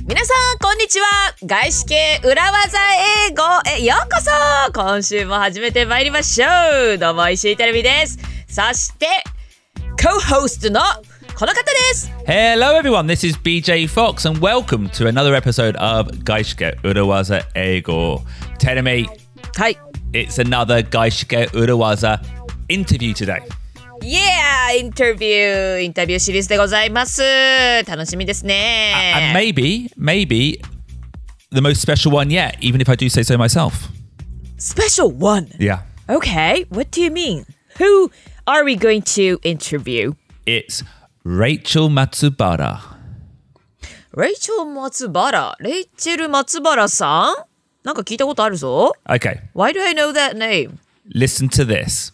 皆さんこんにちは。外資系裏技英語へようこそ。今週も始めてまいりましょう。どうも石井てるみです。そしてco-host のこの方です。 Hello everyone, this is BJ Fox and welcome to another episode of 外資系裏技英語。Terumi, はい。 it's another 外資系裏技 interview today. Yeah! インタビューシリーズでございます。楽しみですね。 And maybe the most special one yet, even if I do say so myself. Special one. Yeah. Okay, what do you mean? Who are we going to interview? It's Rachel Matsubara. レイチェル松原さんなんか聞いたことあるぞ。 Okay, Why do I know that name? listen to this.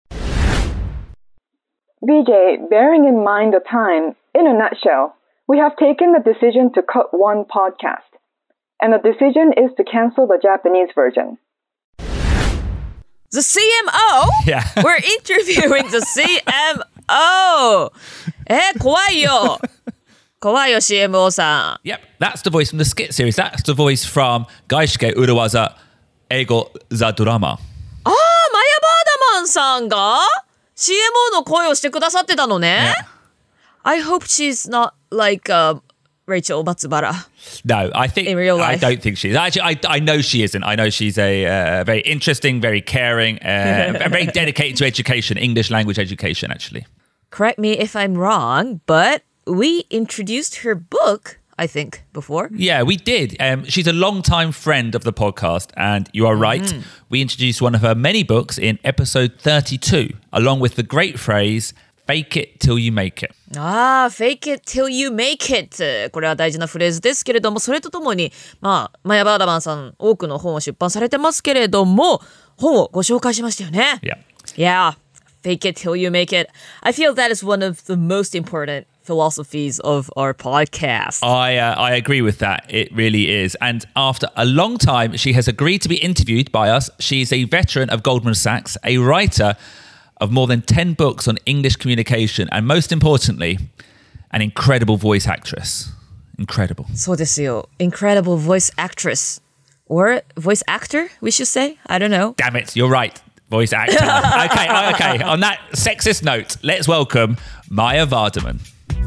BJ, bearing in mind the time, in a nutshell, we have taken the decision to cut one podcast. And the decision is to cancel the Japanese version. The CMO? Yeah. We're interviewing the CMO! 怖いよ CMO さん。 Yep, that's the voice from the skit series. That's the voice from 外資系裏技英語 The Drama. マヤ・バーダマンさんが CMO の声をしてくださってたのね。 Yeah. I hope she's not like Rachel Matsubara. No, I think In real life. I don't think she is. Actually, I know she isn't. I know she's a very interesting, very caring, very dedicated to education, English language education, actually. Correct me if I'm wrong, but we introduced her book, I think, before. Yeah, we did. She's a long-time friend of the podcast, and you are right. We introduced one of her many books in episode 32, along with the great phrase, fake it till you make it. Fake it till you make it. これは大事なフレーズですけれども、それとともに、マヤ・バーダマンさん、多くの本を出版されてますけれども、本をご紹介しましたよね。 Yeah. Fake it till you make it. I feel that is one of the most important philosophies of our podcast. I agree with that. It really is. And after a long time, she has agreed to be interviewed by us. She's a veteran of Goldman Sachs, a writer of more than 10 books on English communication, and most importantly, an incredible voice actress. Incredible. そうですよ。Incredible voice actress. Or voice actor, we should say? I don't know. Damn it, you're right. Voice actor. Okay. On that sexist note, let's welcome Maya Vardaman.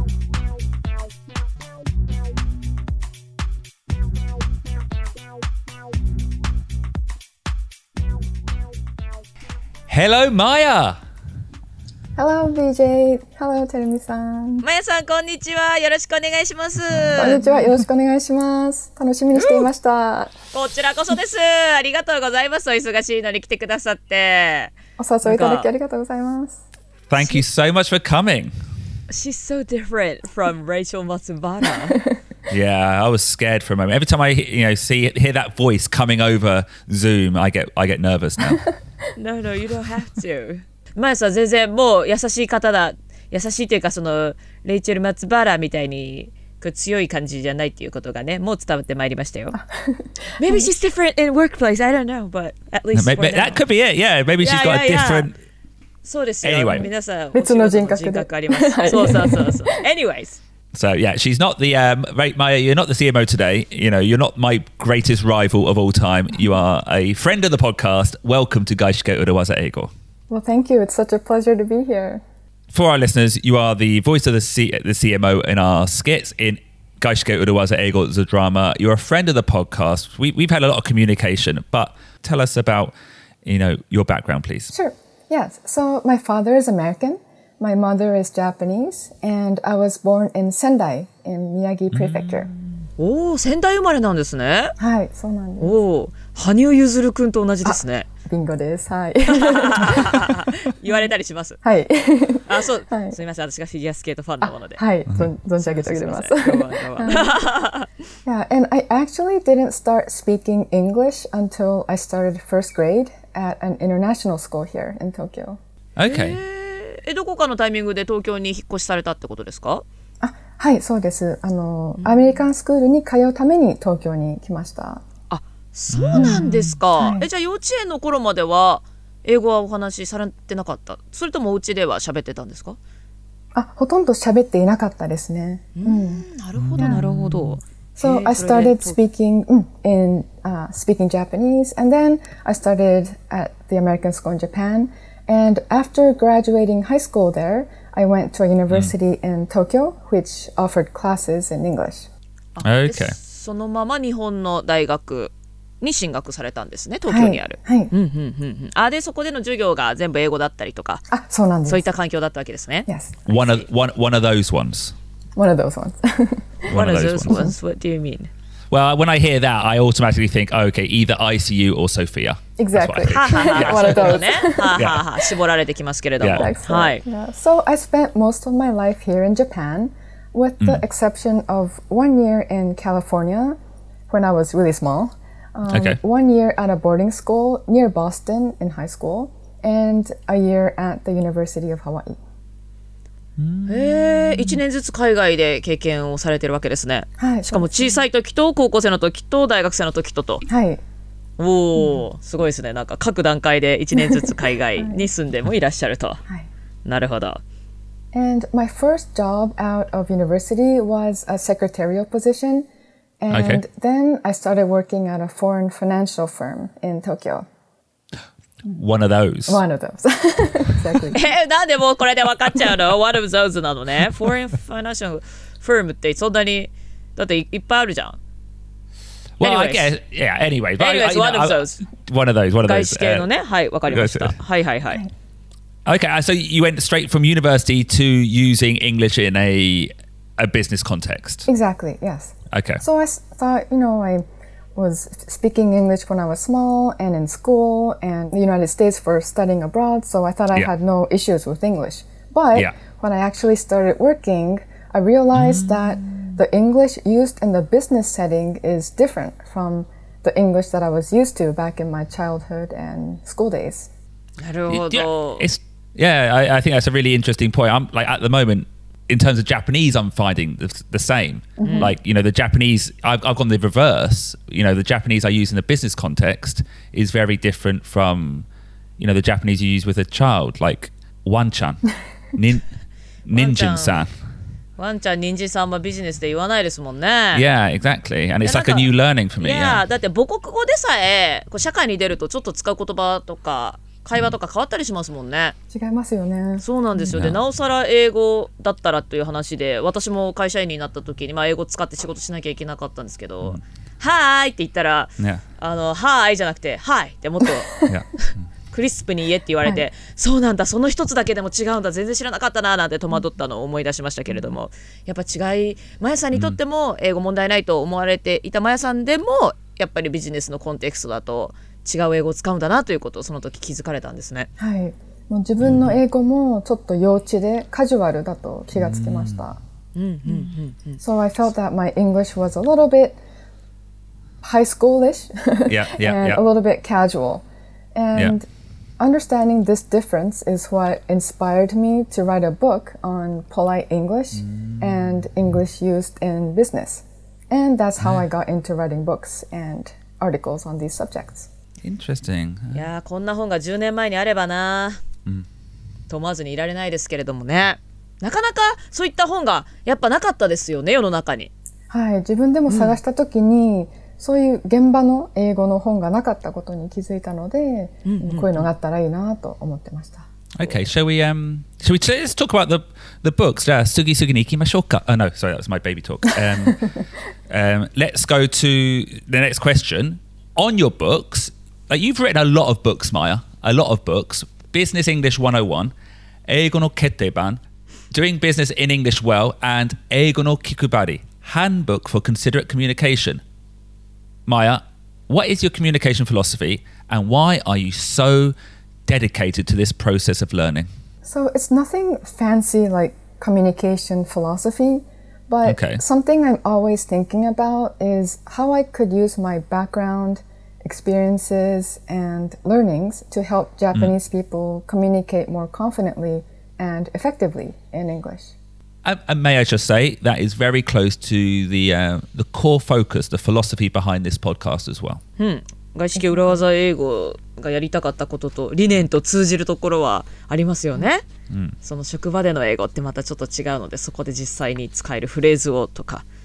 Hello, Maya. Hello, BJ. Hello, Terumi-san. マヤさん、こんにちは。よろしくお願いします。 こんにちは。よろしくお願いします。楽しみにしていました。 こちらこそです。ありがとうございます。お忙しいのに来てくださって。 お誘いいただきありがとうございます。 Thank you so much for coming. She's so different from Rachel Matsubara. Yeah, I was scared for a moment. Every time I hear that voice coming over Zoom, I get nervous now. No, you don't have to. マヤさん全然もう優しい方だ。優しいというかそのレイチェル・マツバラみたいに強い感じじゃないっていうことがね、もう伝わってまいりましたよ。Maybe she's different in workplace. I don't know, but at least for now. That could be it. Yeah, maybe she's got a different. そうですよ。 Anyway. 皆さん別の人格あります。そう。Anyways. So yeah, she's not the Maya. You're not the CMO today. You're not my greatest rival of all time. You are a friend of the podcast. Welcome to 外資系裏技英語. Well, thank you. It's such a pleasure to be here. For our listeners, you are the voice of the CMO in our skits in 外資系裏技英語 The Drama. You're a friend of the podcast. We've had a lot of communication, but tell us about your background, please. Sure. Yes. So my father is American. My mother is Japanese, and I was born in Sendai in Miyagi Prefecture. 仙台生まれなんですね。 はい、そうなんです。 羽生結弦くんと同じですね。 ビンゴです。はい。 言われたりします。 はい。 そう、はい、すみません。私がフィギュアスケートファンなもので。 はい、存じ上げております。Yeah, and I actually didn't start speaking English until I started first grade at an international school here in Tokyo. Okay. どこかのタイミングで東京に引っ越しされたってことですか？ はい、そうです。アメリカンスクールに通うために東京に来ました。 そうなんですか。じゃあ幼稚園の頃までは英語はお話しされてなかった？それともお家では喋ってたんですか？ ほとんど喋っていなかったですね。 なるほどなるほど。 So I started speaking speaking Japanese, and then I started at the American School in Japan. And after graduating high school there, I went to a university in Tokyo, which offered classes in English. Okay. そのまま日本の大学に進学されたんですね、東京にある。 はい。 で、そこでの授業が全部英語だったりとか、 そうなんです。 そういった環境だったわけですね。 Yes. One of those ones. One of those ones. One of those ones. What do you mean? Well, when I hear that, I automatically think, okay, either ICU or Sophia. Exactly. One of those. 絞られてきますけれども。はい。 So I spent most of my life here in Japan, with the exception of 1 year in California when I was really small, 1 year at a boarding school near Boston in high school, and a year at the University of Hawaii. 1年ずつ海外で経験をされてるわけですね。しかも小さい時と高校生の時と大学生の時と。おー、すごいですね。なんか各段階で1年ずつ海外に住んでもいらっしゃると。なるほど。 And my first job out of university was a secretarial position, and then I started working at a foreign financial firm in Tokyo. One of those. One of those. Exactly. なんでもうこれで分かっちゃうの？ One of those なのね。Foreign Financial Firm ってそんなにだっていっぱいあるじゃん。 Well, I guess, yeah, anyway. Anyways, one of those. One of those. 外資系のね。はい、分かりました。はいはいはい。 Okay, so you went straight from university to using English in a business context. Exactly, yes. Okay. So I thought, I was speaking English when I was small and in school and the United States for studying abroad, so I thought I had no issues with English. But when I actually started working, I realized that the English used in the business setting is different from the English that I was used to back in my childhood and school days. なるほど。 I think that's a really interesting point. I'm like at the moment, in terms of Japanese, I'm finding the same. Like, the Japanese, I've gone the reverse. The Japanese I use in a business context is very different from, the Japanese you use with a child, like Wan-chan, Ninjin-san. ワンちゃん、ニンジンさんはビジネスで言わないですもんね。 Yeah, exactly. And it's like a new learning for me. Yeah, だって母国語でさえ社会に出るとちょっと使う言葉とか会話とか変わったりしますもんね。 違いますよね。 そうなんですよ。で、なおさら英語だったらという話で、私も会社員になった時に、英語使って仕事しなきゃいけなかったんですけど、はーいって言ったら、はーいじゃなくて、はいってもっとクリスプに言えって言われて、そうなんだ、その一つだけでも違うんだ、全然知らなかったななんて戸惑ったのを思い出しましたけれども、やっぱ違い、マヤさんにとっても英語問題ないと思われていたマヤさんでも、やっぱりビジネスのコンテクストだと違う英語を使うんだなということをその時気づかれたんですね。 はい。もう自分の英語もちょっと幼稚でカジュアルだと気がつきました。So I felt that my English was a little bit high schoolish and a little bit casual. And understanding this difference is what inspired me to write a book on polite English and English used in business. And that's how I got into writing books and articles on these subjects. Interesting. いやー、こんな本が10年前にあればなと思わずにいられないですけれどもね。なかなかそういった本がやっぱなかったですよね、世の中に。 はい、自分でも探した時に、そういう現場の英語の本がなかったことに気づいたので、こういうのがあったらいいなと思ってました。 Okay, shall we let's talk about the books. じゃあ次々に行きましょうか。Oh no, sorry, that was my baby talk. Let's go to the next question. On your books, you've written a lot of books, Maya. A lot of books. Business English 101, 英語の決定版, Doing Business in English Well, and 英語の気配り, Handbook for Considerate Communication. Maya, what is your communication philosophy, and why are you so dedicated to this process of learning? So it's nothing fancy like communication philosophy, but something I'm always thinking about is how I could use my background, experiences, and learnings to help Japanese people communicate more confidently and effectively in English. And may I just say, that is very close to the core focus, the philosophy behind this podcast as well. 外資系裏技英語がやりたかったことと理念と通じるところはありますよね。その職場での英語ってまたちょっと違うので、そこで実際に使えるフレーズをとか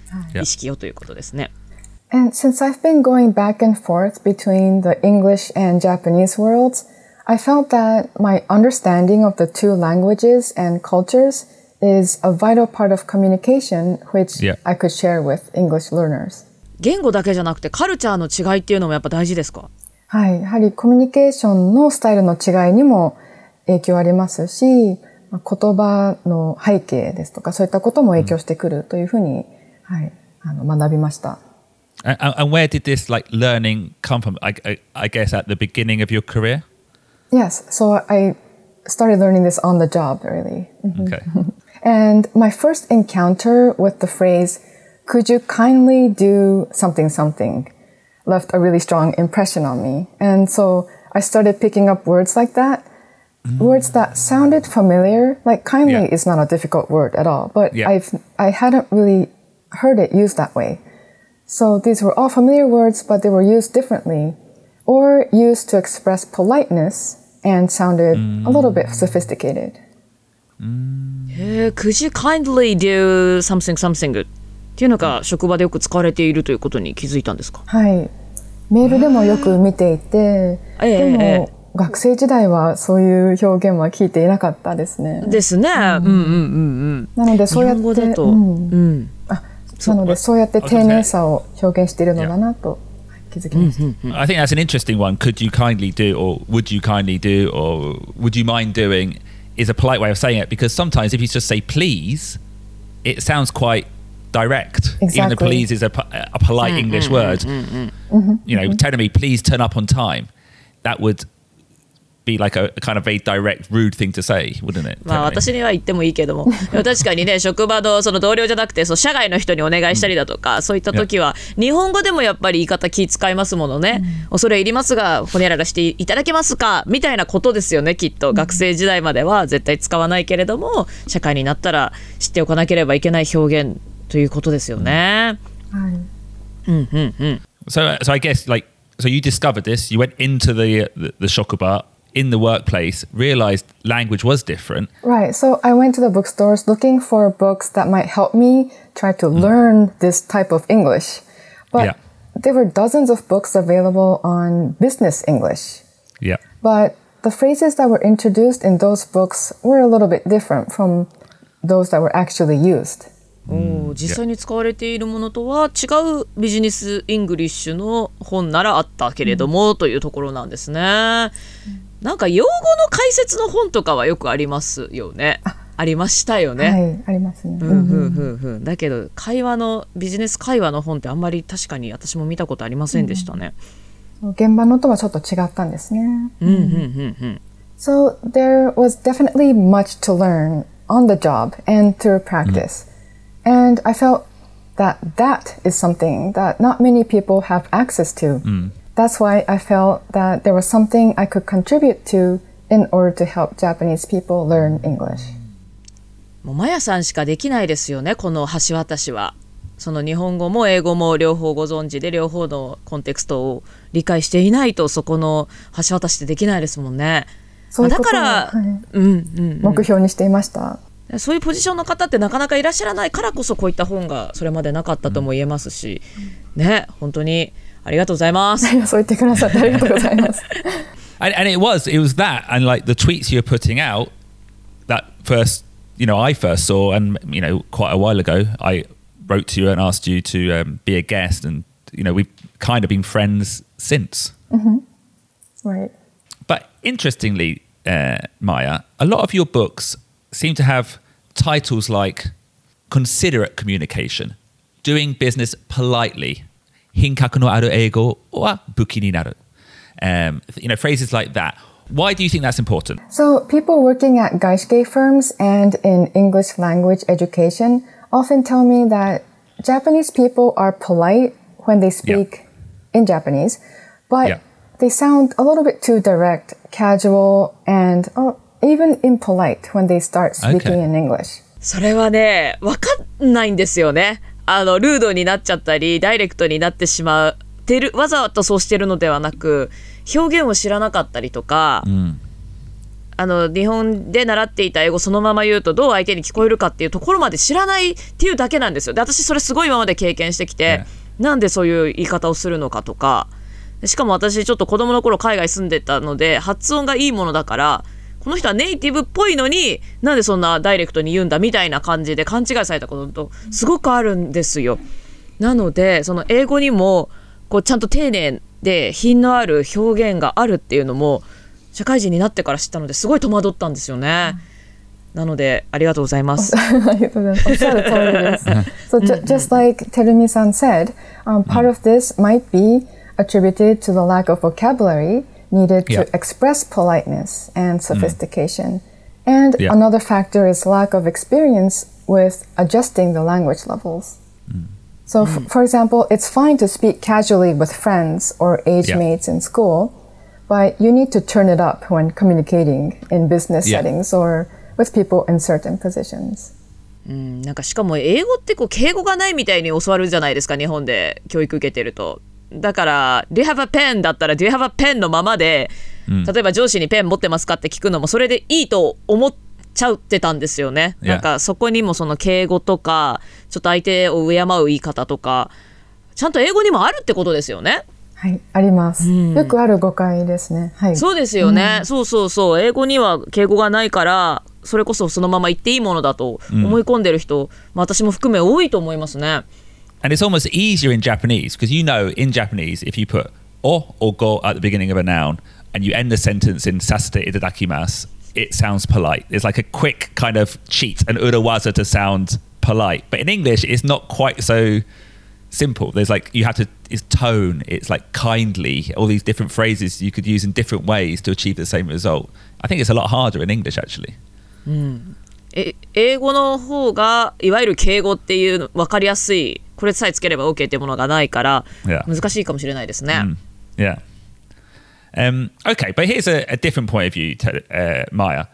Yeah. 意識をということですね。 And since I've been going back and forth between the English and Japanese worlds, I felt that my understanding of the two languages and cultures is a vital part of communication which Yeah. I could share with English learners. 言語だけじゃなくてカルチャーの違いっていうのもやっぱ大事ですか？ はい。やはりコミュニケーションのスタイルの違いにも影響ありますし、言葉の背景ですとかそういったことも影響してくるというふうに、はい、学びました。 And where did this like learning come from? I guess at the beginning of your career? Yes. So I started learning this on the job, really. Okay. And my first encounter with the phrase, "Could you kindly do something something?" left a really strong impression on me. And so I started picking up words like that, words that sounded familiar. Like kindly Yeah. is not a difficult word at all, but Yeah. I hadn't really heard it used that way. So these were all familiar words, but they were used differently or used to express politeness and sounded a little bit sophisticated. Could you kindly do something something っていうのが職場でよく使われているということに気づいたんですか？ はい。メールでもよく見ていて、でも学生時代はそういう表現は聞いていなかったですね。 ですね。なのでそうやって、なのでそうやって丁寧さを表現しているのだなと気づきました。 I think that's an interesting one. Could you kindly do, or would you kindly do, or would you mind doing, is a polite way of saying it, because sometimes if you just say please, it sounds quite direct. Exactly. Even though please is a polite English word. You know, telling me please turn up on time, that would be like a kind of very direct, rude thing to say, wouldn't it? まあ私には言ってもいいけども、でも確かにね、職場のその同僚じゃなくて、そう社外の人にお願いしたりだとか、そういった時は日本語でもやっぱり言い方気使いますものね。恐れ入りますが、ほにゃららしていただけますかみたいなことですよね。きっと学生時代までは絶対使わないけれども、社会になったら知っておかなければいけない表現ということですよね。 はい。 So I guess like, so you discovered this, you went into the shokuba in the workplace, realized language was different. Right. So I went to the bookstores looking for books that might help me try to learn this type of English. But there were dozens of books available on business English. Yeah. But the phrases that were introduced in those books were a little bit different from those that were actually used. 実際に使われているものとは違うビジネスイングリッシュの本ならあったけれども、というところなんですね。なんか用語の解説の本とかはよくありますよね。ありましたよね。 はい、ありますね。 だけどビジネス会話の本ってあんまり確かに私も見たことありませんでしたね。 現場のとはちょっと違ったんですね。So there was definitely much to learn on the job and through practice. And I felt that is something that not many people have access to. That's why I felt that there was something I could contribute to in order to help Japanese people learn English. もうマヤさんしかできないですよね、この橋渡しは。その日本語も英語も両方ご存知で、両方のコンテクストを理解していないと、そこの橋渡しってできないですもんね。 そういうことを、 だから、 目標にしていました。 そういうポジションの方ってなかなかいらっしゃらないからこそ、こういった本がそれまでなかったとも言えますし、ね、本当にありがとうございます。 そう言ってくださってありがとうございます。 And it was that, and like the tweets you're putting out, that first, I first saw, and quite a while ago, I wrote to you and asked you to be a guest, and we've kind of been friends since. Right. But interestingly, Maya, a lot of your books seem to have titles like considerate communication, doing business politely, 品格のある英語は武器になる. Phrases like that. Why do you think that's important? So people working at gaishikei firms and in English language education often tell me that Japanese people are polite when they speak in Japanese, but they sound a little bit too direct, casual, and even impolite when they start speaking in English. それはね、わかんないんですよね。ルードになっちゃったり、ダイレクトになってしまってる、わざとそうしてるのではなく、表現を知らなかったりとか、 日本で習っていた英語そのまま言うとどう相手に聞こえるかっていうところまで知らないっていうだけなんですよ。で、私それすごい今まで経験してきて、なんでそういう言い方をするのかとか、しかも私ちょっと子供の頃海外住んでたので発音がいいものだから、この人はネイティブっぽいのになんでそんなダイレクトに言うんだみたいな感じで勘違いされたこととすごくあるんですよ。なのでその英語にもこうちゃんと丁寧で品のある表現があるっていうのも社会人になってから知ったのですごい戸惑ったんですよね。なのでありがとうございます。 ありがとうございます。おっしゃる通りです。So just like Terumi-san said, part of this might be attributed to the lack of vocabulary needed to express politeness and sophistication. And another factor is lack of experience with adjusting the language levels. So, for example, it's fine to speak casually with friends or age mates in school, but you need to turn it up when communicating in business settings or with people in certain positions. なんかしかも英語ってこう敬語がないみたいに教わるじゃないですか、日本で教育受けてると。だから「Do you have a pen?」だったら「Do you have a pen?」のままで、例えば上司にペン持ってますかって聞くのもそれでいいと思っちゃってたんですよね。なんかそこにもその敬語とかちょっと相手を敬う言い方とかちゃんと英語にもあるってことですよね。 はい、あります。よくある誤解ですね。はい、 そうですよね。そう英語には敬語がないからそれこそそのまま言っていいものだと思い込んでる人、私も含め多いと思いますね。 And it's almost easier in Japanese because in Japanese, if you put o or go at the beginning of a noun and you end the sentence in sasete itadakimasu, it sounds polite. It's like a quick kind of cheat, an urawaza to sound polite. But in English, it's not quite so simple. There's like, it's tone, it's like kindly, all these different phrases you could use in different ways to achieve the same result. I think it's a lot harder in English, actually. 英語の方がいわゆる敬語っていう分かりやすいこれさえつければ OK っていうものがないから難しいかもしれないですね。 Yeah. Okay, but here's a different point of view, Maya.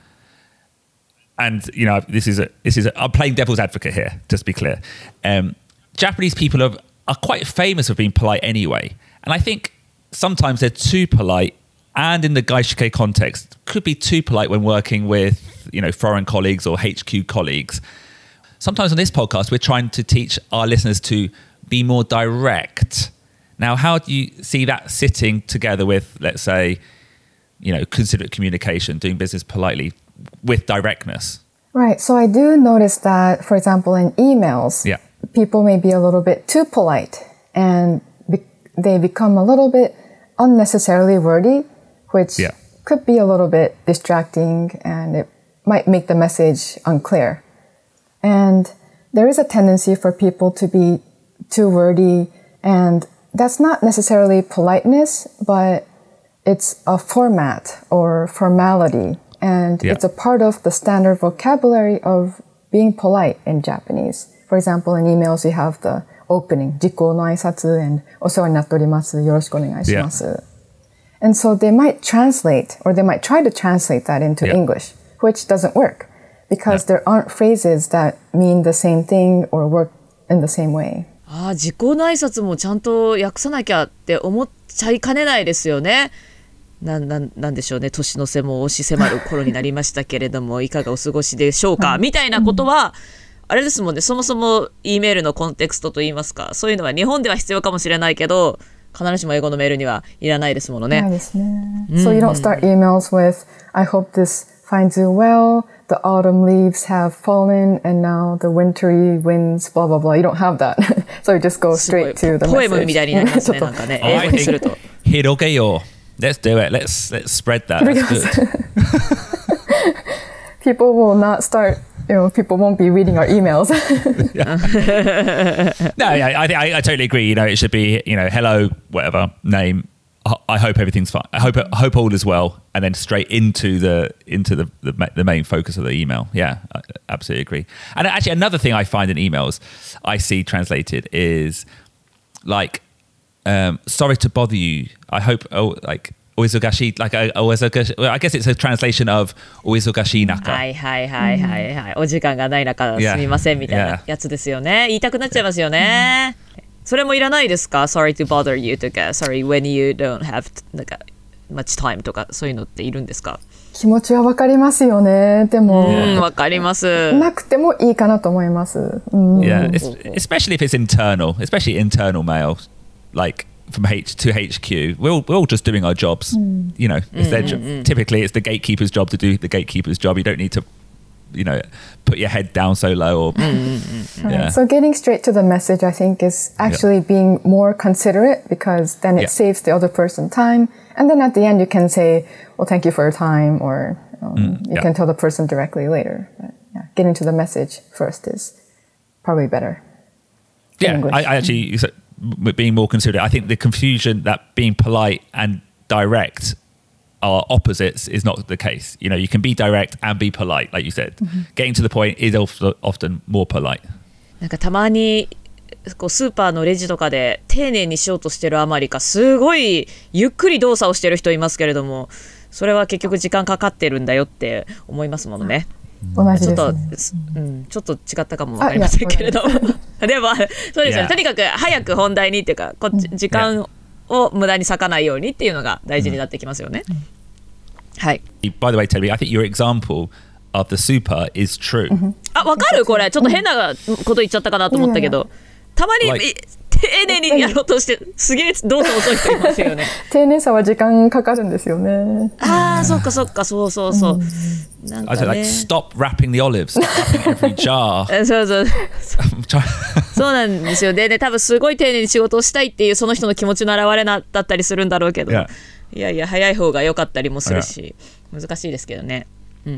And you know, this is I'm playing devil's advocate here, just to be clear. Japanese people are quite famous for being polite anyway, and I think sometimes they're too polite. And in the gaishike context, could be too polite when working with, foreign colleagues or HQ colleagues. Sometimes on this podcast, we're trying to teach our listeners to be more direct. Now, how do you see that sitting together with, let's say, considerate communication, doing business politely with directness? Right. So I do notice that, for example, in emails, people may be a little bit too polite and they become a little bit unnecessarily wordy, which could be a little bit distracting and it might make the message unclear. And there is a tendency for people to be too wordy, and that's not necessarily politeness, but it's a format or formality, and it's a part of the standard vocabulary of being polite in Japanese. For example, in emails you have the opening, 自己の挨拶 and お世話になっております、よろしくお願いします。And so they might translate, or they might try to translate that into English, which doesn't work because there aren't phrases that mean the same thing or work in the same way. 自己の挨拶もちゃんと訳さなきゃって思っちゃいかねないですよね。なんでしょうね、年の瀬も押し迫る頃になりましたけれどもいかがお過ごしでしょうか、みたいなことはあれですもんね。そもそも E メールのコンテクストといいますか、そういうのは日本では必要かもしれないけど必ずしも英語のメールにはいらないですものね。 ないですね。So you don't start emails with I hope this finds you well, the autumn leaves have fallen and now the wintry winds blah blah blah. You don't have that. So you just go straight to the message. ポエムみたいになりますね。なんかね、英語にすると。 広げよう。Let's do it. Let's spread that. That's good. People will not start, people won't be reading our emails. No, I totally agree. It should be, hello, whatever, name. I hope everything's fine. I hope all is well, and then straight into the main focus of the email. Yeah, I absolutely agree. And actually, another thing I find in emails I see translated is like, sorry to bother you. I hope, oizogashi, I guess it's a translation of oizogashi naka. はい。お時間がない中すみませんみたいなやつですよね。言いたくなっちゃいますよね。それもいらないですか？ Sorry to bother you とか Sorry when you don't have なんか much time とかそういうのっているんですか？ 気持ちはわかりますよね。でも、 わかります。 なくてもいいかなと思います。 Yeah, especially if it's internal, especially internal mail, like from H to HQ. We're all just doing our jobs. You know, it's their typically it's the gatekeeper's job to do the gatekeeper's job. You don't need to, you know, put your head down so low. Or, yeah. So getting straight to the message, I think, is actually being more considerate because then it saves the other person time. And then at the end, you can say, well, thank you for your time, or you can tell the person directly later. But, getting to the message first is probably better. Yeah, I actually, being more considerate, I think the confusion that being polite and direct are opposites is not the case. You know, you can be direct and be polite, like you said. Getting to the point is often more polite. なんかたまにこうスーパーのレジとかで丁寧にしようとしてるあまりかすごいゆっくり動作をしてる人いますけれども、それは結局時間かかってるんだよって思いますものね。 同じですね。 ちょっと違ったかもわかりませんけれどもでもそうですよね。とにかく早く本題にっていうか時間を無駄に割かないようにっていうのが大事になってきますよね。はい。 By the way, Toby, I think your example of the super is true. あ、わかる？これちょっと変なこと言っちゃったかなと思ったけど、たまに丁寧にやろうとしてすげえ動作遅い人いますよね。 丁寧さは時間かかるんですよね。 ああ、そっかそっか、そうそうそう。なんかね。 I said, like, stop wrapping the olives, stop wrapping every jar. そうそう。そうなんですよ。で、多分すごい丁寧に仕事をしたいっていうその人の気持ちの表れだったりするんだろうけど、いやいや早い方が良かったりもするし、難しいですけどね。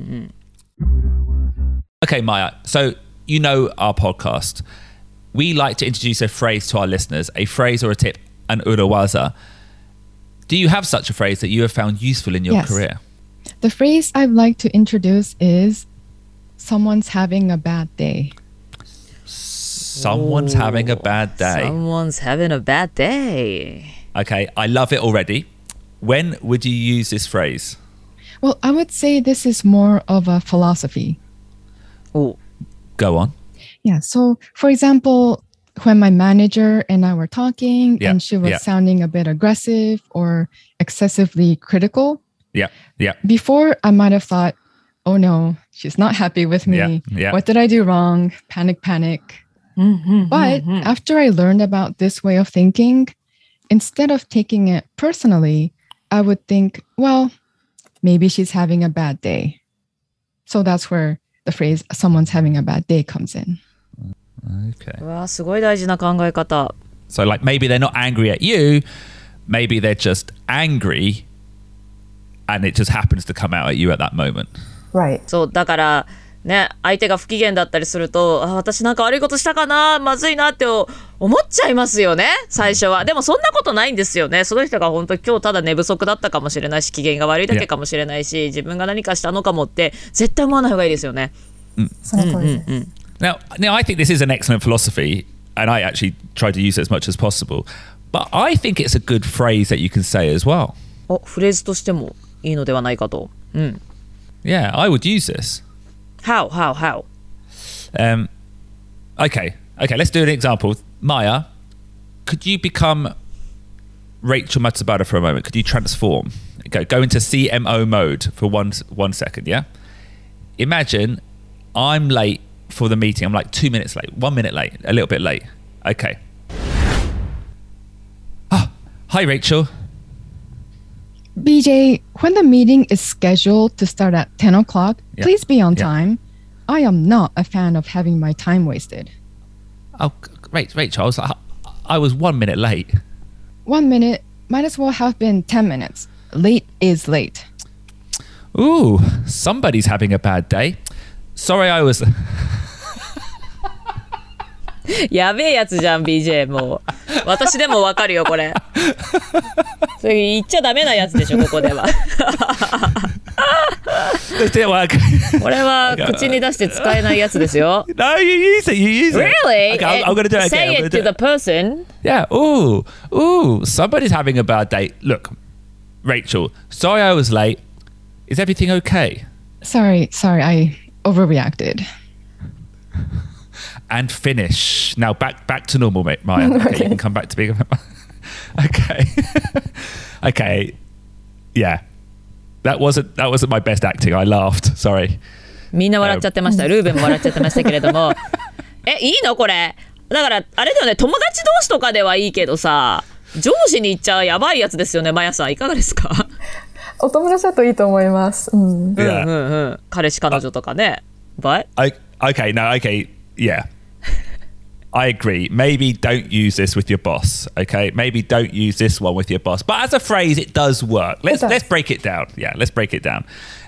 Okay, Maya. So you know our podcast. We like to introduce a phrase to our listeners, a phrase or a tip, an urawaza. Do you have such a phrase that you have found useful in your career? The phrase I'd like to introduce is someone's having a bad day. Someone's having a bad day. Someone's having a bad day. Okay, I love it already. When would you use this phrase? Well, I would say this is more of a philosophy. Oh, go on. Yeah. So, for example, when my manager and I were talking and she was sounding a bit aggressive or excessively critical. Yeah. Before, I might have thought, oh no, she's not happy with me. What did I do wrong? Panic. But after I learned about this way of thinking, instead of taking it personally, I would think, well, maybe she's having a bad day. So that's where the phrase someone's having a bad day comes in. Okay. うわ、すごい大事な考え方。 So like maybe they're not angry at you, maybe they're just angry and it just happens to come out at you at that moment. Right. そうだからね、相手が不機嫌だったりすると、私なんか悪いことしたかな、まずいなって思っちゃいますよね、最初は。でもそんなことないんですよね。その人が本当今日ただ寝不足だったかもしれないし、機嫌が悪いだけかもしれないし、自分が何かしたのかもって絶対思わない方がいいですよね。 その通りです。 Now, I think this is an excellent philosophy, and I actually try to use it as much as possible. But I think it's a good phrase that you can say as well. フレーズとしてもいいのではないかと。 Yeah, I would use this. How? Okay, let's do an example. Maya, could you become Rachel Matsubara for a moment? Could you transform? Go into CMO mode for one second, yeah? Imagine I'm late for the meeting. I'm like 2 minutes late, 1 minute late, a little bit late. Okay. Hi, Rachel. BJ, when the meeting is scheduled to start at 10 o'clock, please be on time. I am not a fan of having my time wasted. Oh, Rachel, I was 1 minute late. 1 minute might as well have been 10 minutes. Late is late. Ooh, somebody's having a bad day. Sorry, I was... やべえやつじゃん BJ もう私でもわかるよこれそれ言っちゃダメなやつでしょここではこれは口に出して使えないやつですよ No, you use it. Really? Okay, I'm going to do it Say again. it to the person. Yeah, ooh, somebody's having a bad day. Look, Rachel, sorry I was late. Is everything okay? Sorry, I overreacted. And finish. Now back to normal, Maya. Okay, you can come back to being... Okay. Okay. Yeah. That wasn't my best acting. I laughed. Sorry. みんな笑っちゃってました。ルーベンも笑っちゃってましたけれども。いいのこれ。だから、あれだよね、友達同士とかではいいけどさ、上司に言っちゃやばいやつですよね、マヤさん。いかがですか？ お友達だといいと思います。 Yeah. 彼氏彼女とかね。But? Okay. Yeah. I agree. Maybe don't use this with your boss. Okay. Maybe don't use this one with your boss. But as a phrase, it does work. Let's break it down. Yeah, let's break it down.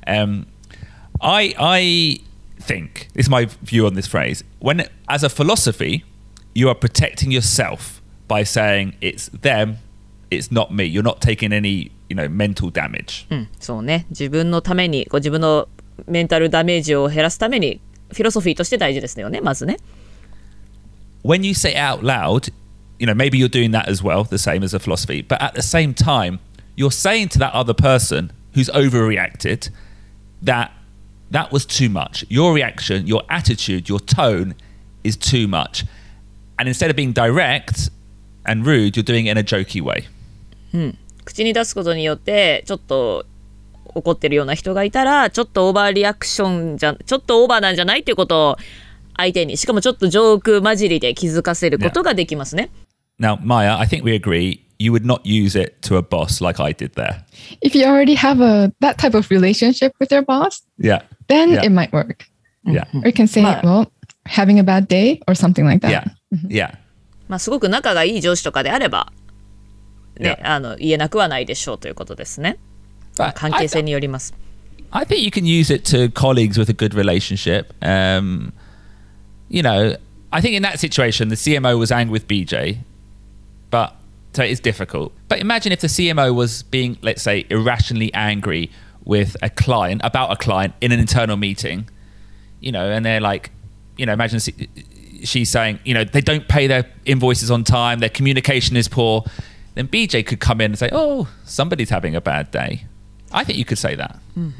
I think, this is my view on this phrase, when as a philosophy, you are protecting yourself by saying it's them, it's not me. You're not taking any, mental damage. そうね。自分のために、自分のメンタルダメージを減らすために、フィロソフィーとして大事ですよね、まずね。 When you say it out loud, maybe you're doing that as well, the same as a philosophy. But at the same time, you're saying to that other person who's overreacted that was too much. Your reaction, your attitude, your tone is too much. And instead of being direct and rude, you're doing it in a jokey way. 口に出すことによってちょっと怒ってるような人がいたら、ちょっとオーバーリアクションちょっとオーバーなんじゃないっていうことを相手に、しかもちょっとジョーク混じりで気づかせることができますね。 Now, Maya, I think we agree you would not use it to a boss like I did there. If you already have that type of relationship with your boss, then it might work. Yeah. Or you can say, well, having a bad day or something like that. Yeah. まあすごく仲がいい上司とかであれば、ね、言えなくはないでしょうということですね。関係性によります。 I think you can use it to colleagues with a good relationship. I think in that situation, the CMO was angry with BJ, so it's difficult. But imagine if the CMO was being, let's say, irrationally angry with a client, about a client in an internal meeting, and they're like, imagine she's saying, they don't pay their invoices on time, their communication is poor. Then BJ could come in and say, oh, somebody's having a bad day. I think you could say that.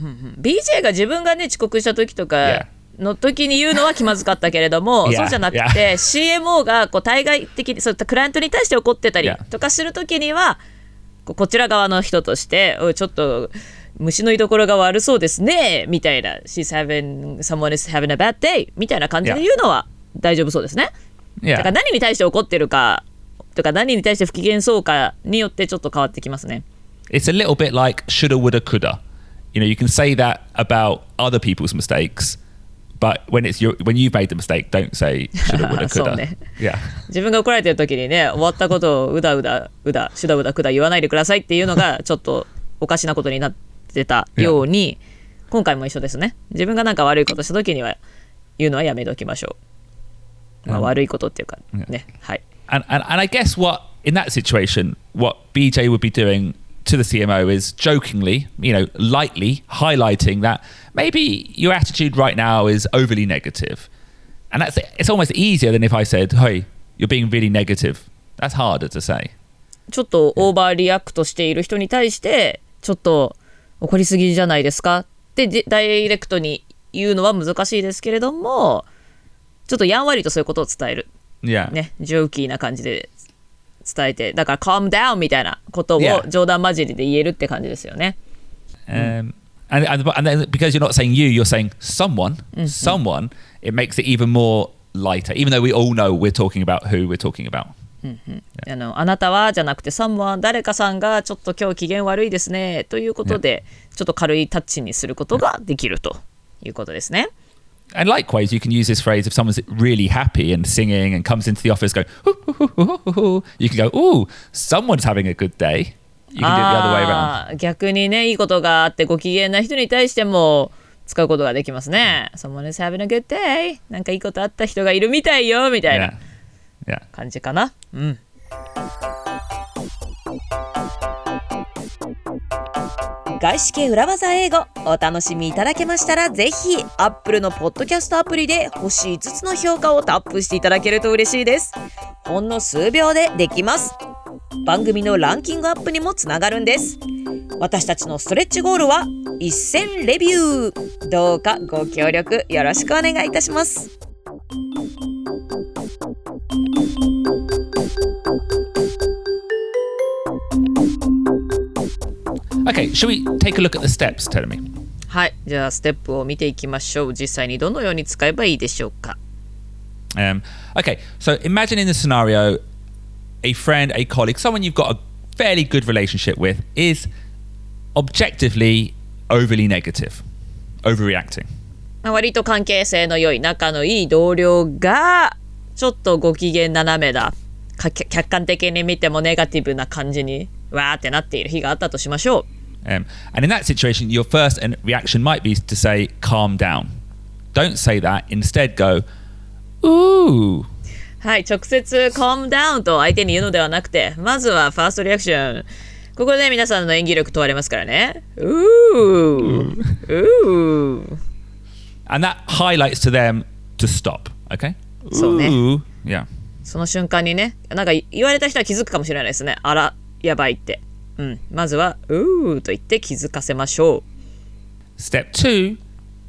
BJ が自分がね、遅刻した時とかの時に言うのは気まずかったけれども、そうじゃなくて CMO が対外的にそういったクライアントに対して怒ってたりとかする時には、こちら側の人としてちょっと虫の居所が悪そうですねみたいな someone is having a bad day みたいな感じで言うのは大丈夫そうですね。だから何に対して怒ってるかとか何に対して不機嫌そうかによってちょっと変わってきますね。 It's a little bit like shoulda, woulda, coulda. You can say that about other people's mistakes, but when you've made the mistake, don't say shoulda, woulda, coulda. そうね。自分が怒られてる時にね、終わったことをうだうだ、shoulda, woulda, coulda言わないでくださいっていうのがちょっとおかしなことになってたように、今回も一緒ですね。自分がなんか悪いことした時には言うのはやめておきましょう。悪いことっていうかね。はい。 And I guess in that situation, what BJ would be doing to the CMO is jokingly, lightly highlighting that maybe your attitude right now is overly negative. And it's almost easier than if I said, hey, you're being really negative. That's harder to say. ちょっとオーバーリアクトしている人に対して、ちょっと怒りすぎじゃないですかってダイレクトに言うのは難しいですけれども、ちょっとやんわりとそういうことを伝える。ね、ジョーキーな感じで伝えて、だから calm down みたいなことを冗談交じりで言えるって感じですよね。 And then because you're not saying you're saying someone, it makes it even more lighter, even though we all know we're talking about who we're talking about. あなたはじゃなくて someone 誰かさんがちょっと今日機嫌悪いですねということで、ちょっと軽いタッチにすることができるということですね。 And likewise, you can use this phrase if someone's really happy and singing and comes into the office going, hoo, hoo, hoo, hoo, hoo, hoo. You can go, ooh, someone's having a good day. You can do it the other way around. 逆にね、いいことがあってご機嫌な人に対しても使うことができますね。Someone is having a good day. なんかいいことあった人がいるみたいよみたいな感じかな。外資系裏技英語お楽しみいただけましたら、ぜひ Apple のポッドキャストアプリで星5つの評価をタップしていただけると嬉しいです。ほんの数秒でできます。番組のランキングアップにもつながるんです。私たちのストレッチゴールは1000レビュー。どうかご協力よろしくお願いいたします。 Okay, shall we take a look at the steps, Terumi? はい、じゃあステップを見ていきましょう。実際にどのように使えばいいでしょうか。 Okay, so imagine in the scenario, a friend, a colleague, someone you've got a fairly good relationship with is objectively overly negative, overreacting. 割と関係性の良い仲のいい同僚がちょっとご機嫌斜めだ、客観的に見てもネガティブな感じにわーってなっている日があったとしましょう。 And in that situation, your first reaction might be to say, calm down. Don't say that. Instead, go, ooh. はい、直接 calm down と相手に言うのではなくて、まずはファーストリアクション。ここで皆さんの演技力問われますからね。ooh. And that highlights to them to stop, okay? そうね。 Yeah. その瞬間にね、なんか言われた人は気づくかもしれないですね。あら、やばいって。まずはと言って気づかせましょう。 Step 2,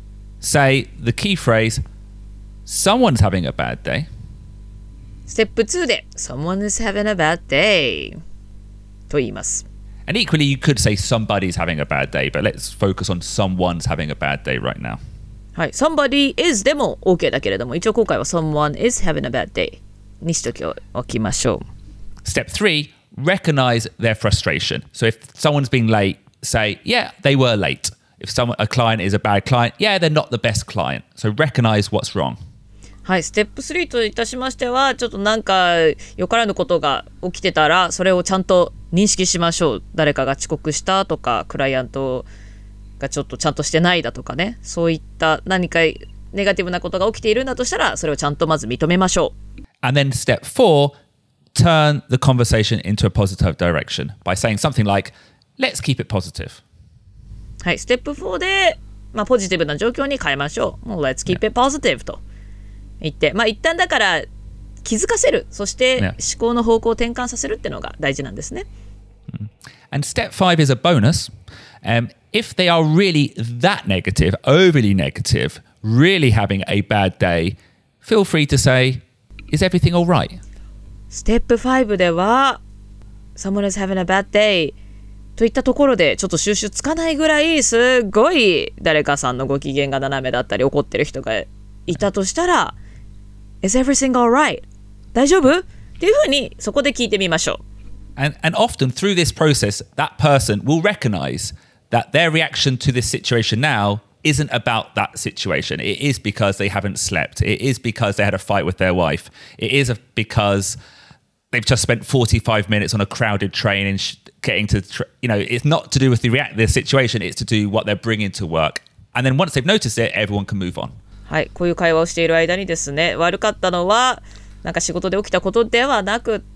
say the key phrase, someone's having a bad day. ステップ2で Someone is having a bad day と言います。 And equally, you could say somebody's having a bad day, but let's focus on someone's having a bad day right now. はい、Somebody is でも OK だけれども、一応今回は Someone is having a bad day にしときおきましょう。 Step 3, recognize their frustration. So if someone's been late, say, yeah, they were late. If a client is a bad client, yeah, they're not the best client. So recognize what's wrong. はい、ステップ3といたしましては、ちょっとなんかよからぬことが起きてたら、それをちゃんと認識しましょう。誰かが遅刻したとか、クライアントがちょっとちゃんとしてないだとかね、そういった何かネガティブなことが起きているんだとしたら、それをちゃんとまず認めましょう。 And then step 4, turn the conversation into a positive direction by saying something like, let's keep it positive. はい、ステップ4で、ポジティブな状況に変えましょう。もう Let's keep it positive と言って、一旦だから気づかせる、そして思考の方向を転換させるっていうのが大事なんですね。 And step 5 is a bonus. If they are really that negative, overly negative, really having a bad day, feel free to say, is everything all right? ステップ5では Someone is having a bad day といったところでちょっと収集つかないぐらいすごい誰かさんのご機嫌が斜めだったり怒ってる人がいたとしたら Is everything alright? 大丈夫？っていうふうにそこで聞いてみましょう。 And often through this process, that person will recognize that their reaction to this situation now isn't about that situation. It is because they haven't slept. It is because they had a fight with their wife. It is because they've just spent 45 minutes on a crowded train and getting to, it's not to do with the situation. It's to do what they're bringing to work. And then once they've noticed it, everyone can move on. はい、こういう会話をしている間にですね、悪かったのはなんか仕事で起きたことではなくって、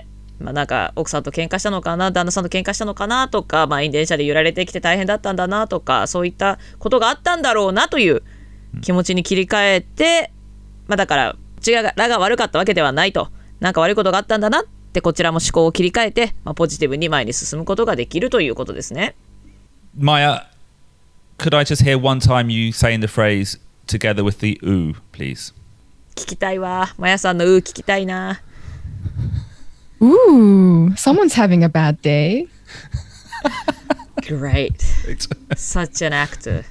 なんか奥さんと喧嘩したのかな、旦那さんと喧嘩したのかなとか、満員電車で揺られてきて大変だったんだなとか、そういったことがあったんだろうなという気持ちに切り替えて、だから違うらが悪かったわけではないと、なんか悪いことがあったんだなってこちらも思考を切り替えて、ポジティブに前に進むことができるということですね。 Maya, could I just hear one time you saying the phrase together with the ooh, please? 聞きたいわ。マヤさんの聞きたいな。 Ooh, someone's having a bad day. Great. Such an actor.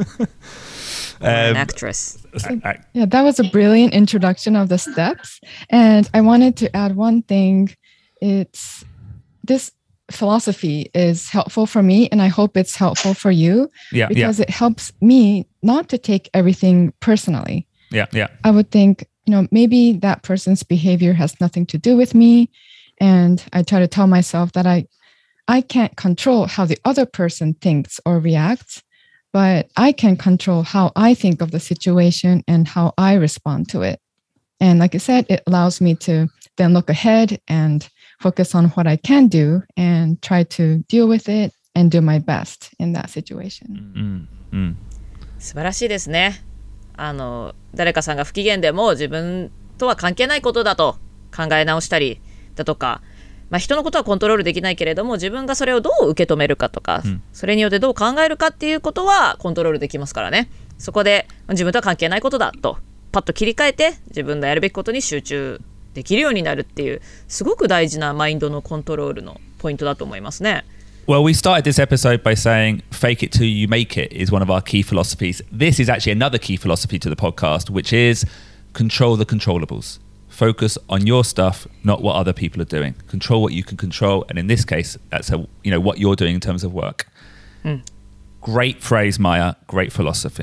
An actress. Yeah, that was a brilliant introduction of the steps. And I wanted to add one thing. It's this philosophy is helpful for me, and I hope it's helpful for you. Because it helps me not to take everything personally. I would think, maybe that person's behavior has nothing to do with me. And I try to tell myself that I can't control how the other person thinks or reacts, but I can control how I think of the situation and how I respond to it. And like I said, it allows me to then look ahead and focus on what I can do and try to deal with it and do my best in that situation. 素晴らしいですね。誰かさんが不機嫌でも自分とは関係ないことだと考え直したりだとか、人のことはコントロールできないけれども自分がそれをどう受け止めるかとか、それによってどう考えるかっていうことはコントロールできますからね。そこで自分とは関係ないことだとパッと切り替えて自分のやるべきことに集中できるようになるっていうすごく大事なマインドのコントロールのポイントだと思いますね。 Well, we started this episode by saying fake it till you make it is one of our key philosophies. This is actually another key philosophy to the podcast, which is control the controllables. Focus on your stuff, not what other people are doing. Control what you can control. And in this case, that's what you're doing in terms of work. Great phrase, Maya. Great philosophy.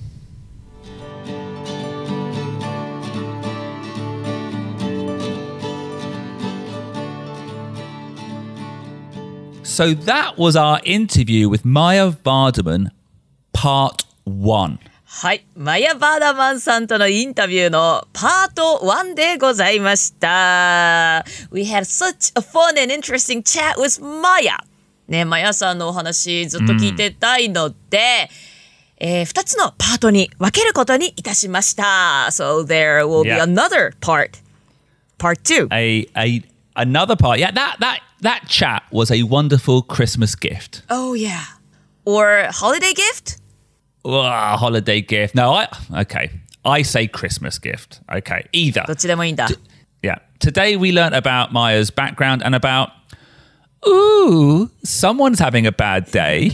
So that was our interview with Maya Vardaman, part 1. はい、マヤ・バーダマンさんとのインタビューのパート1でございました。We had such a fun and interesting chat with Maya. ね、マヤさんのお話ずっと聞いてたいので、2つのパートに分けることにいたしました。So there will be another part 2. Another part. Yeah, that chat was a wonderful Christmas gift. Oh yeah. Or holiday gift? Holiday gift. No, I say Christmas gift. Okay, either. どっちでもいいんだ。 Yeah. Today we learnt about Maya's background and about, someone's having a bad day.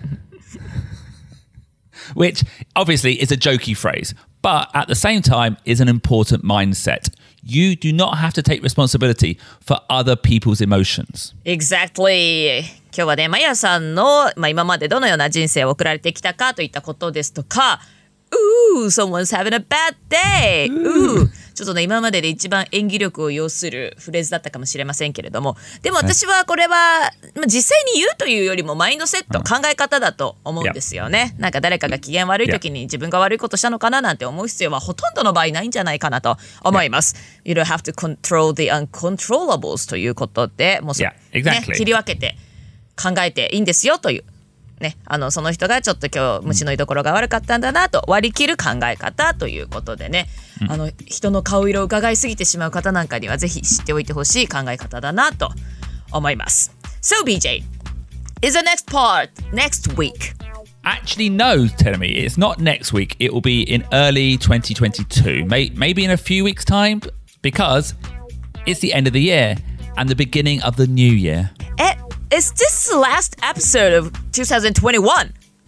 Which obviously is a jokey phrase, but at the same time is an important mindset. You do not have to take responsibility for other people's emotions. Exactly. 今日はね、マヤさんの、今までどのような人生を送られてきたかといったことですとか、someone's having a bad day. ちょっとね、今までで一番演技力を要するフレーズだったかもしれませんけれども、でも私はこれは、実際に言うというよりもマインドセット、考え方だと思うんですよね。なんか誰かが機嫌悪い時に自分が悪いことしたのかななんて思う必要はほとんどの場合ないんじゃないかなと思います。You don't have to control the uncontrollables ということで、もう exactly. 切り分けて考えていいんですよという。ね、その人がちょっと今日虫の居所が悪かったんだなと割り切る考え方ということでね、人の顔色を伺いすぎてしまう方なんかにはぜひ知っておいてほしい考え方だなと思います。So BJ, is the next part next week? Actually, no, Teremi, it's not next week. It will be in early 2022, maybe in a few weeks' time, because it's the end of the year and the beginning of the new year. Is this the last episode of 2021?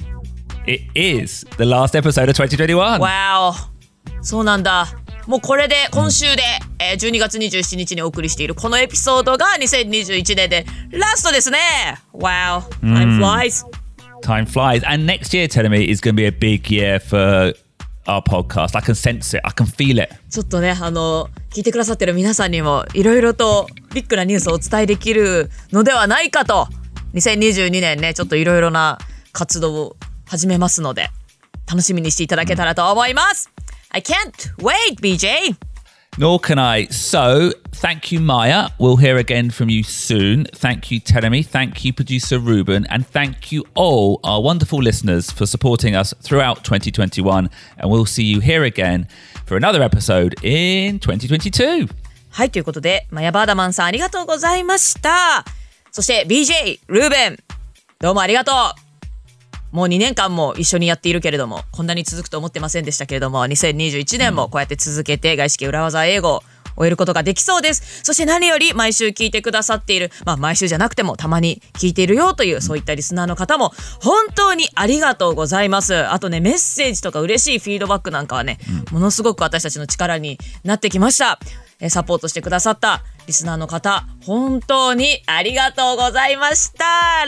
It is the last east of 2021. Wow. そうなんだ。もうこれで今週で、12月27日にお送りしているこのエピソードが2021年でラストですね。Wow. Time flies. Time flies. And next year, Teremi, is going to be a big year for our podcast. I can sense it. I can feel it. ちょっとね、聞いてくださってる皆さんにもいろいろとビッグなニュースをお伝えできるのではないかと、2022年ね、ちょっといろいろな活動を始めますので、楽しみにしていただけたらと思います。I can't wait, BJ. Nor can I. So, thank you, Maya. We'll hear again from you soon. Thank you, Teremi. Thank you, producer Ruben. And thank you all, our wonderful listeners, for supporting us throughout 2021. And we'll see you here again for another episode in 2022. はい、ということで、マヤ・バーダマンさんありがとうございました。そして BJ、ルーベン、どうもありがとう。もう2年間も一緒にやっているけれども、こんなに続くと思ってませんでしたけれども、2021年もこうやって続けて外資系裏技英語を終えることができそうです。そして何より毎週聞いてくださっている、毎週じゃなくてもたまに聞いているよというそういったリスナーの方も本当にありがとうございます。あとね、メッセージとか嬉しいフィードバックなんかはね、ものすごく私たちの力になってきました。サポートしてくださったリスナーの方、本当にありがとうございました。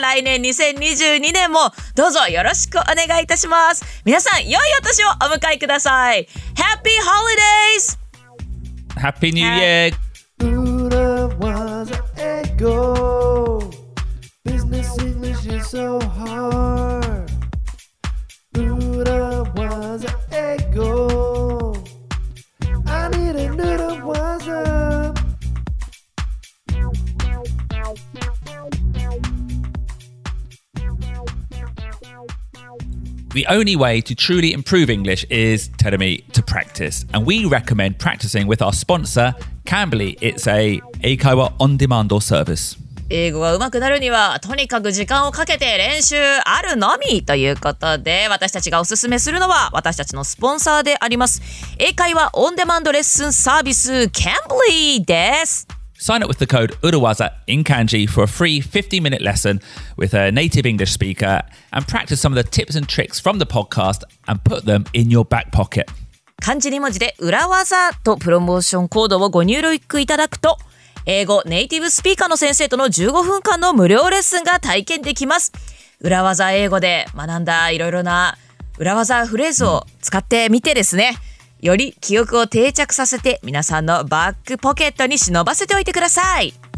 来年2022年もどうぞよろしくお願いいたします。皆さん、良いお年をお迎えください。Happy Holidays! Happy New Year! Buddha was an ego. Business English is so hard. Buddha was an ego. I need a noodle was a. The only way to truly improve English is, Teremi, to practice. And we recommend practicing with our sponsor, Cambly. It's a Eikaiwa on-demand service. 英語が上手くなるにはとにかく時間をかけて練習あるのみということで、私たちがおすすめするのは私たちのスポンサーであります英会話オンデマンドレッスンサービス Cambly です。 Sign up with the code Urawaza in Kanji for a free 50-minute lesson with a native English speaker and practice some of the tips and tricks from the podcast and put them in your back pocket. 漢字2文字で裏技とプロモーションコードをご入力いただくと、英語ネイティブスピーカーの先生との15分間の無料レッスンが体験できます。裏技英語で学んだいろいろな裏技フレーズを使ってみてですね、より記憶を定着させて皆さんのバックポケットに忍ばせておいてください。